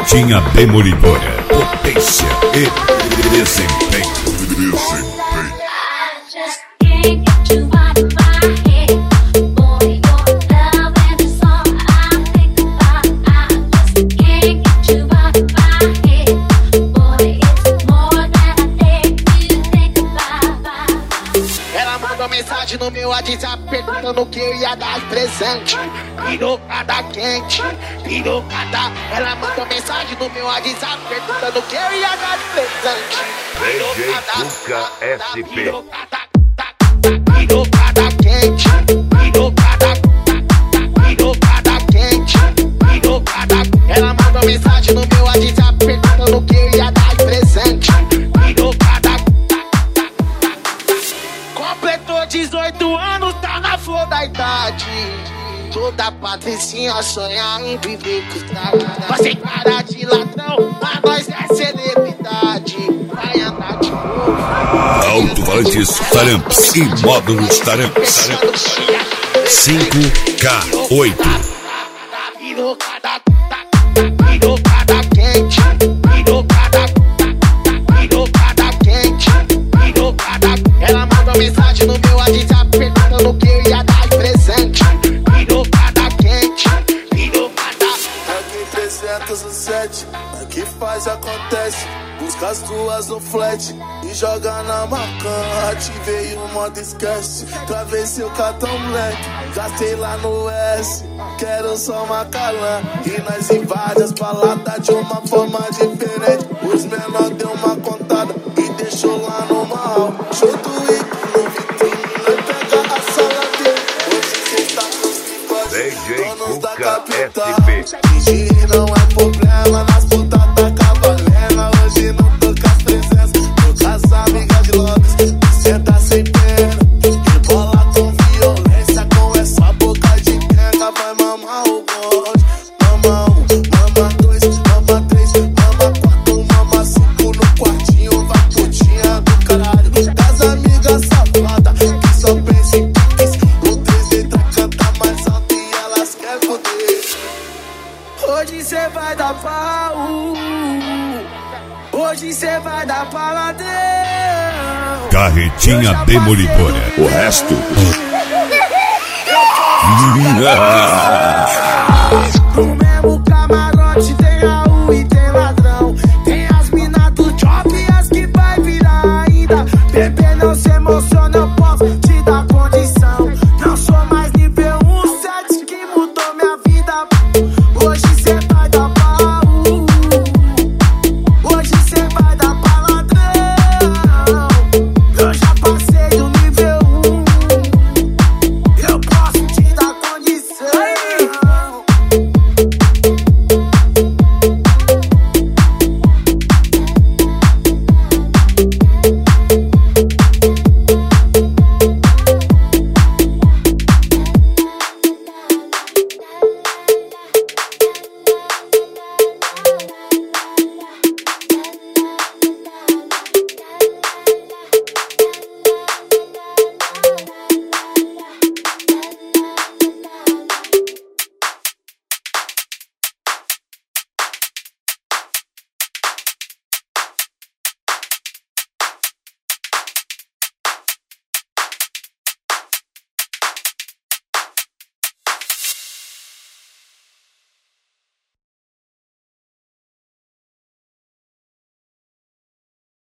Carretinha demolidora, potência e desempenho. Mensagem no meu WhatsApp perguntando o que eu ia dar de presente. Pirocada quente, pirocada. Ela mandou mensagem no meu WhatsApp perguntando o que eu ia dar de presente. DJ Cuca SP. Pirocada quente, pirocada, pirocada quente, pirocada. Ela mandou mensagem no meu WhatsApp perguntando o que eu ia dar de presente. Pirocada. Completou 18 anos, tá na flor da idade. Toda patricinha sonha em viver com estrada. Mas sem cara de ladrão, mas nós é celebridade. Vai andar de novo. Alto-falantes Taramps e módulos Taramps. 5K8. Pirocada, pirocada quente, pirocada, pirocada quente, pirocada. Ela mandou mensagem no meu WhatsApp perguntando o que eu ia dar de presente. Pirocada quente, pirocada. Aqui 307, aqui faz acontece. Busca as duas no flat e joga na macan. Ativei o modo esquece, travei seu cartão moleque. Gastei lá no S, quero só uma calã. E nós invade as baladas de uma forma diferente. Os menor deu uma contada e deixou lá no mal. Show do Wiki no vitrine, nós pega a sala dele. Hoje cê tá com os bigodes, donos da capital. Fingir não é problema, nas putas tá cavalena. Hoje não tô com as presenças, tô com as amigas de Londres. Cê tá sem pena, e bola com violência. Com essa boca de pega, vai mamar o bonde. Mama 1, mama 2, mama 3, mama 4, mama 5 no quartinho. Vai putinha do caralho, das amigas safadas que só pensa em piques. O 3 letra canta mais alto e elas querem poder. Hoje cê vai dar pau, hoje cê vai dar paladão. Carretinha demolidora. O resto. No mesmo camarote tem Raul e tem lá.